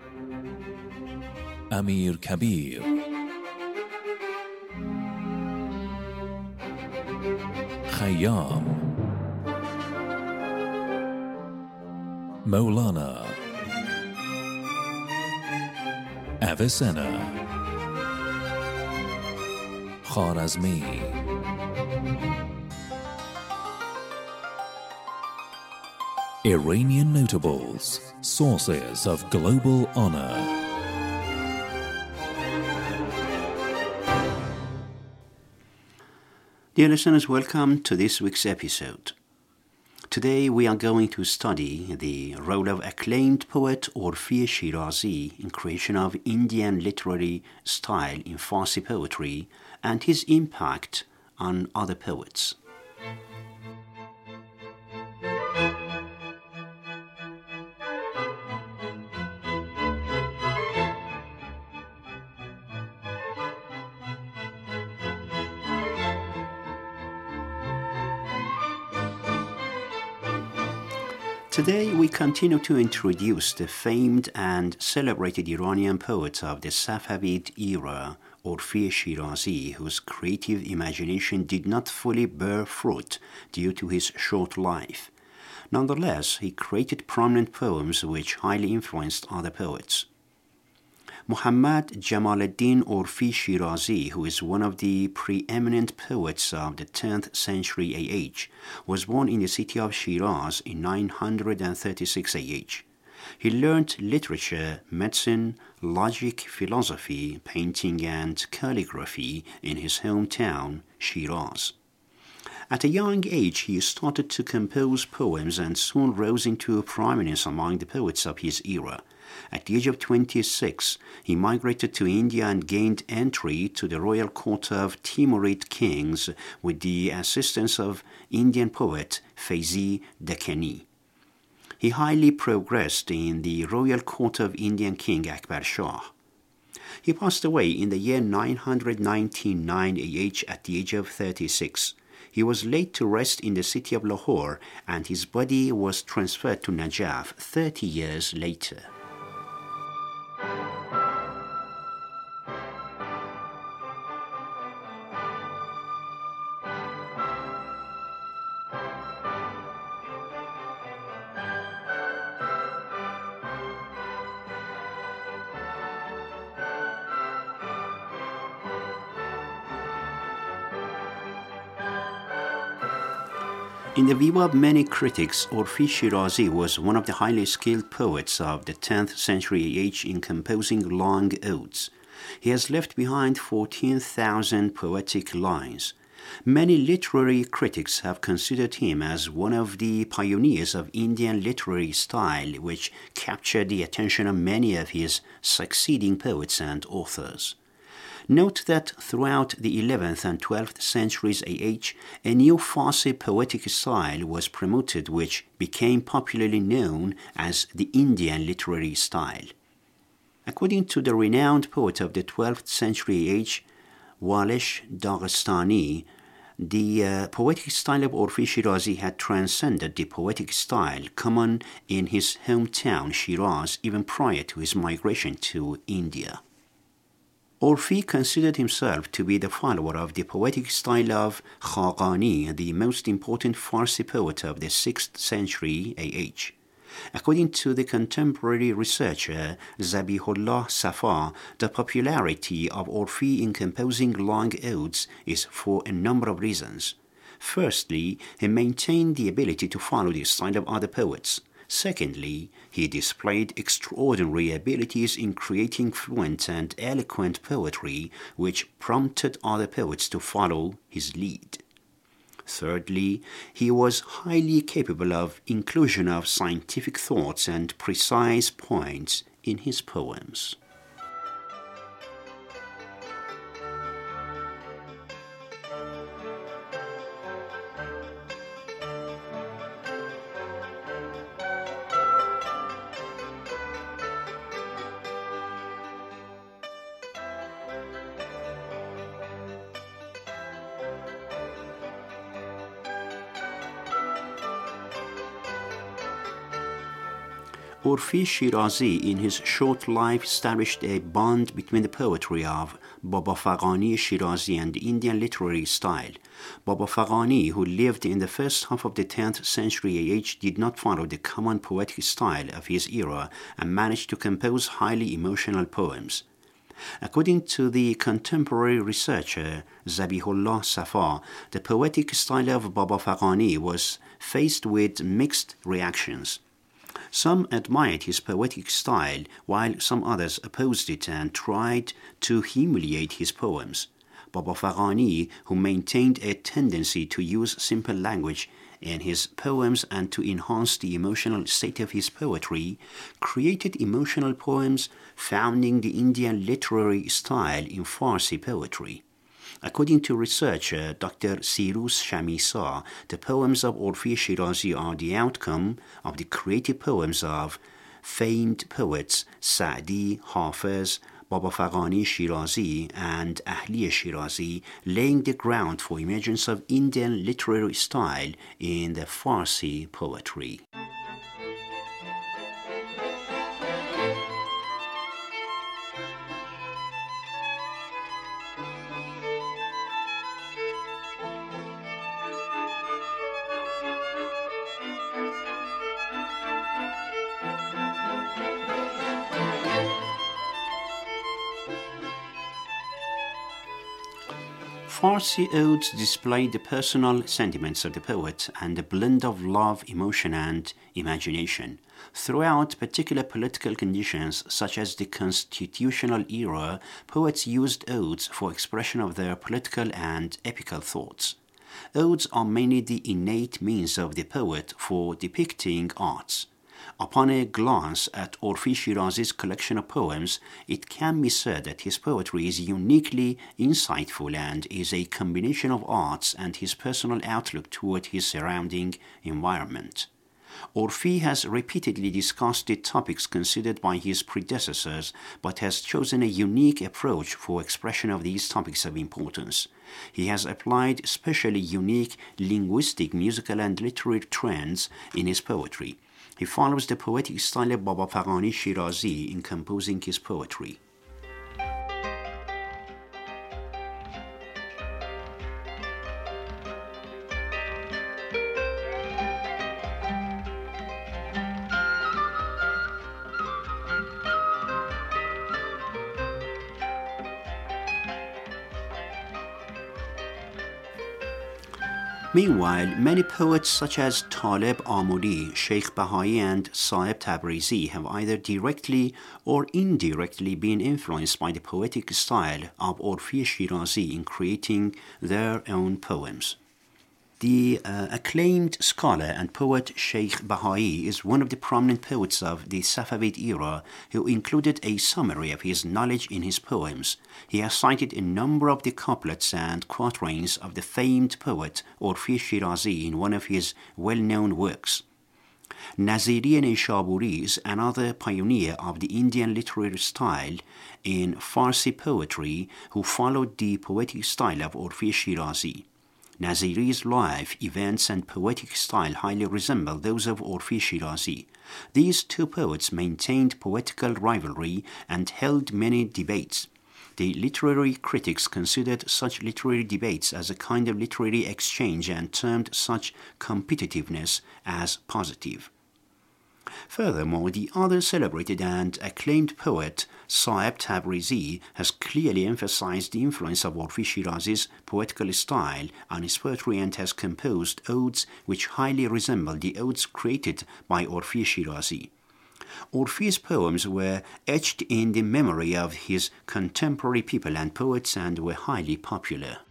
امیر کبیر، خیام، مولانا، اویسنا، خوارزمی. Iranian notables, sources of global honor. Dear listeners, welcome to this week's episode. Today we are going to study the role of acclaimed poet Orfi Shirazi in creation of Indian literary style in Farsi poetry and his impact on other poets. Today we continue to introduce the famed and celebrated Iranian poet of the Safavid era, Orfi Shirazi, whose creative imagination did not fully bear fruit due to his short life. Nonetheless, he created prominent poems which highly influenced other poets. Muhammad Jamaluddin Orfi Shirazi, who is one of the preeminent poets of the 10th century AH, was born in the city of Shiraz in 936 AH. He learned literature, medicine, logic, philosophy, painting, and calligraphy in his hometown, Shiraz. At a young age, he started to compose poems and soon rose into prominence among the poets of his era. At the age of 26, he migrated to India and gained entry to the royal court of Timurid kings with the assistance of Indian poet Faizi Dekkani. He highly progressed in the royal court of Indian king Akbar Shah. He passed away in the year 999 AH at the age of 36. He was laid to rest in the city of Lahore, and his body was transferred to Najaf 30 years later. In the view of many critics, Orfi Shirazi was one of the highly skilled poets of the 10th century AH in composing long odes. He has left behind 14,000 poetic lines. Many literary critics have considered him as one of the pioneers of Indian literary style, which captured the attention of many of his succeeding poets and authors. Note that throughout the 11th and 12th centuries AH, a new Farsi poetic style was promoted which became popularly known as the Indian literary style. According to the renowned poet of the 12th century AH, Walesh Dagestani, the poetic style of Orfi Shirazi had transcended the poetic style common in his hometown Shiraz even prior to his migration to India. Orfi considered himself to be the follower of the poetic style of Khaqani, the most important Farsi poet of the 6th century AH. According to the contemporary researcher Zabihullah Safa, the popularity of Orfi in composing long odes is for a number of reasons. Firstly, he maintained the ability to follow the style of other poets. Secondly, he displayed extraordinary abilities in creating fluent and eloquent poetry, which prompted other poets to follow his lead. Thirdly, he was highly capable of inclusion of scientific thoughts and precise points in his poems. Urfi Shirazi in his short life established a bond between the poetry of Baba Faghani Shirazi and the Indian literary style. Baba Faghani, who lived in the first half of the 10th century AH, did not follow the common poetic style of his era and managed to compose highly emotional poems. According to the contemporary researcher Zabihullah Safa, the poetic style of Baba Faghani was faced with mixed reactions. Some admired his poetic style, while some others opposed it and tried to humiliate his poems. Baba Faghani, who maintained a tendency to use simple language in his poems and to enhance the emotional state of his poetry, created emotional poems founding the Indian literary style in Farsi poetry. According to researcher Dr. Sirus Shamisa, the poems of Urfi Shirazi are the outcome of the creative poems of famed poets Sa'di, Hafiz, Baba Faghani Shirazi, and Ahli Shirazi, laying the ground for emergence of Indian literary style in the Farsi poetry. Farsi odes display the personal sentiments of the poet and a blend of love, emotion, and imagination. Throughout particular political conditions, such as the constitutional era, poets used odes for expression of their political and epical thoughts. Odes are mainly the innate means of the poet for depicting arts. Upon a glance at Urfi Shirazi's collection of poems, it can be said that his poetry is uniquely insightful and is a combination of arts and his personal outlook toward his surrounding environment. Urfi has repeatedly discussed the topics considered by his predecessors, but has chosen a unique approach for expression of these topics of importance. He has applied especially unique linguistic, musical, and literary trends in his poetry. He follows the poetic style of Baba Faghani Shirazi in composing his poetry. Meanwhile, many poets such as Talib Amuri, Sheikh Bahai, and Sahib Tabrizi have either directly or indirectly been influenced by the poetic style of Urfi Shirazi in creating their own poems. The acclaimed scholar and poet Sheikh Bahai is one of the prominent poets of the Safavid era who included a summary of his knowledge in his poems. He has cited a number of the couplets and quatrains of the famed poet Urfi Shirazi in one of his well-known works. Naziri Nishaburi is another pioneer of the Indian literary style in Farsi poetry who followed the poetic style of Urfi Shirazi. Naziri's life, events, and poetic style highly resemble those of Urfi Shirazi. These two poets maintained poetical rivalry and held many debates. The literary critics considered such literary debates as a kind of literary exchange and termed such competitiveness as positive. Furthermore, the other celebrated and acclaimed poet, Sahib Tabrizi, has clearly emphasized the influence of Urfi Shirazi's poetical style on his poetry and has composed odes which highly resemble the odes created by Urfi Shirazi. Urfi's poems were etched in the memory of his contemporary people and poets and were highly popular.